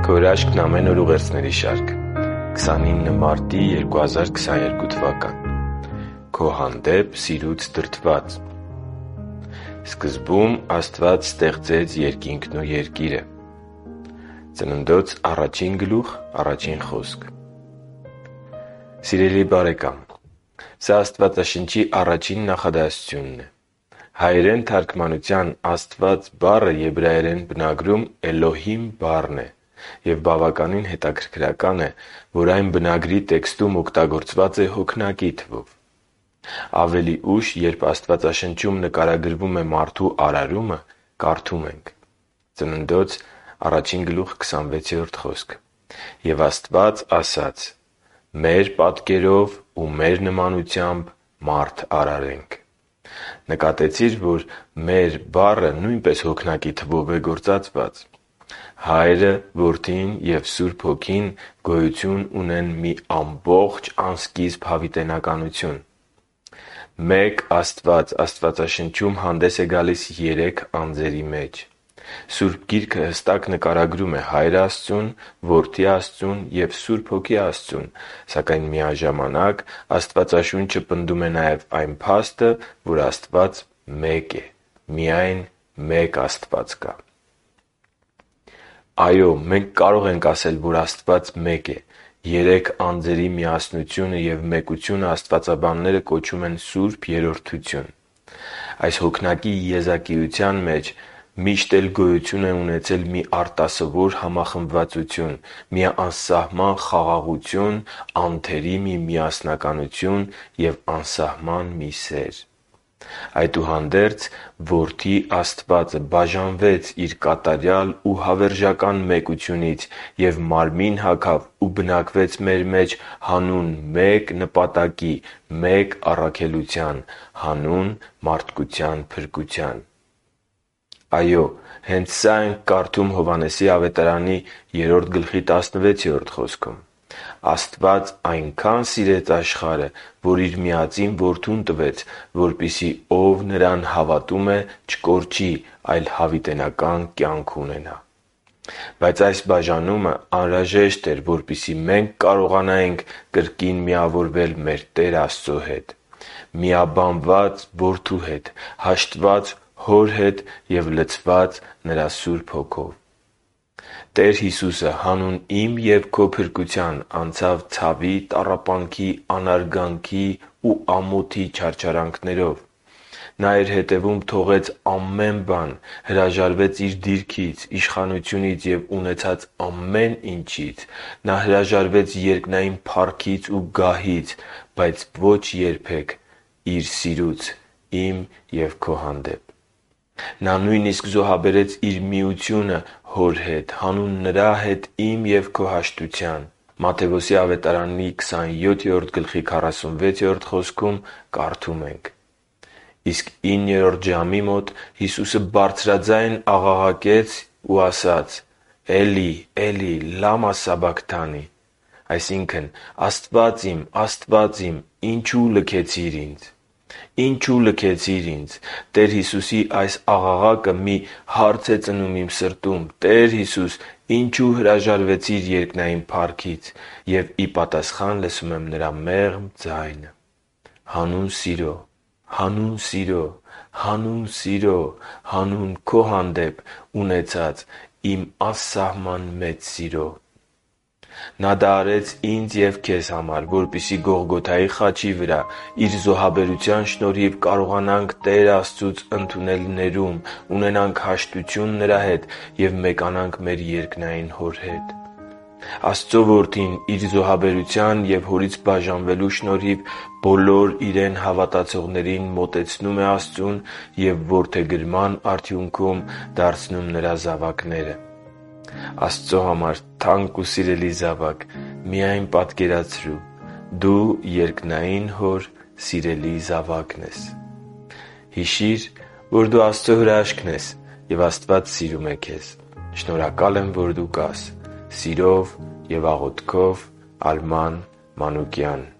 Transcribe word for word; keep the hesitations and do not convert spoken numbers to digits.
Քո հրաշքն ամեն օր ուղերձների շարք։ քսանինը մարտի երկու հազար քսաներկու թվական։ Քո հանդեպ սիրուց դրդված։ Սկզբում Աստված ստեղծեց երկինքն ու երկիրը։ Ծննդոց առաջին գլուխ, առաջին խոսք։ Սիրելի բարեկամ, սա Աստվածաշնչի առաջին նախադասությունն է։ Հայերեն թարգմանության Աստված բառը եբրայերեն բնագրում Էլոհիմ բառն է, և բավականին հետաքրքրական է, որ այն բնագրի տեքստում օգտագործված է հոգնակի թվով։ Ավելի ուշ, երբ Աստվածաշնչում նկարագրվում է մարդու արարումը, կարդում ենք. Ծննդոց առաջին գլուխ քսանվեցերորդ խոսք. «Եվ Աստված ասաց. մեր պատկերով ու մեր նմանությամբ մարդ արարենք»։ Նկատեցի՞ր, որ «մեր» բառը նույնպես հոգնակի թվով է գործածված։ Հայրը, Որդին և Սուրբ Հոգին գոյություն ունեն մի ամբողջ անսկիզբ հավիտենականություն։ Մեկ Աստված Աստվածաշնչում հանդես է գալիս երեք անձերի մեջ։ Սուրբ Գիրքը հստակ նկարագրում է Հայր Աստծուն, Որդի Աստծուն և Սուրբ Հոգի Աստծուն, սակայն միաժամանակ Աստվածաշունչը պնդում է նաև այն փաստը, որ Աստված մեկ է, միայն մեկ Աստված կա։ Այո, մենք կարող ենք ասել, որ Աստված մեկ է։ Երեք անձերի միասնությունը և մեկությունը աստվածաբանները կոչում են Սուրբ Երրորդություն։ Այս հոգնակի եզակիության մեջ միշտ էլ գոյություն է ունեցել մի արտասովոր համախմբվածություն, մի անսահման խաղաղություն, անթերի մի միասնականություն և անսահման մի սեր։ Այդուհանդերձ, Որդի Աստվածը բաժանվեց Իր կատարյալ ու հավերժական մեկությունից և մարմին հագավ ու բնակվեց մեր մեջ հանուն մեկ նպատակի, մեկ առաքելության՝ հանուն մարդկության փրկության։ Այո, հենց սա ենք կարդում Հովհաննեսի ավետարանի երրորդ գլխի տասնվեցերորդ խոսքում. «Աստված այնքան սիրեց աշխարհը, որ Իր միածին Որդուն տվեց, որպեսզի ով Նրան հավատում է, չկորչի, այլ հավիտենական կյանք ունենա»։ Բայց այս բաժանումը անհրաժեշտ էր, որպեսզի մենք կարողանայինք կրկին միավորվել մեր Տեր Աստծո հետ, միաբանված Որդու հետ, հաշտված Հոր հետ և լցված Նրա Սուրբ Հոգով։ Տեր Հիսուսը հանուն իմ և քո փրկության անցավ ցավի, տառապանքի, անարգանքի ու ամոթի չարչարանքներով։ Նա իր հետևում թողեց ամեն բան, հրաժարվեց Իր դիրքից, իշխանությունից և ունեցած ամեն ինչից։ Նա հրաժարվեց երկնային փառքից ու գահից, բայց ոչ երբեք Իր սիրուց իմ և քո հանդեպ։ Նա նույնիսկ զոհաբերեց Իր միությունը Հոր հետ, հանուն Նրա հետ իմ և քո հաշտության։ Մատթեոս ավետարանի քսանյոթերորդ գլխի քառասունվեցերորդ խոսքում կարդում ենք. «Իսկ իններորդ ժամի մոտ Հիսուսը բարձրաձայն աղաղակեց ու ասաց. «Էլի, Էլի, լամա սաբաքթանի», այսինքն՝ «Աստվա՛ծ իմ, Աստվա՛ծ իմ, ինչո՞ւ լքեցիր ինձ»։ Ինչո՞ւ լքեցիր ինձ։ Տեր Հիսուսի այս աղաղակը մի հարց է ծնում իմ սրտում. «Տեր Հիսուս, ինչո՞ւ հրաժարվեցիր երկնային փառքից»։ Եվ ի պատասխան լսում եմ Նրա մեղմ ձայնը. «Հանուն սիրո, հանուն սիրո, հանուն սիրո, հանուն քո հանդեպ ունեցած իմ անսահման մեծ սիրո»։ Նա դա արեց ինձ և քեզ համար, որպեսզի Գողգոթայի խաչի վրա Իր զոհաբերության շնորհիվ կարողանանք Տեր Աստծուց ընդունել ներում, ունենանք հաշտություն Նրա հետ և մեկանանք մեր երկնային Հոր հետ։ Աստծո Որդին Իր զոհաբերության և Հորից բաժանվելու շնորհիվ բոլոր Իրեն հավատացողներին մոտեցնում է Աստծուն և որդեգրման արդյունքում դարձնում Նրա զավակները։ Աստծո համար թանկ ու սիրելի զավակ, միայն պատկերացրու՝ դու երկնային Հոր սիրելի զավակն ես։ Հիշի՛ր, որ դու Աստծո հրաշքն ես, և Աստված սիրում է քեզ։ Շնորհակալ եմ, որ դու կար։ Սիրով և աղոթքով, Արման Մանուկյան։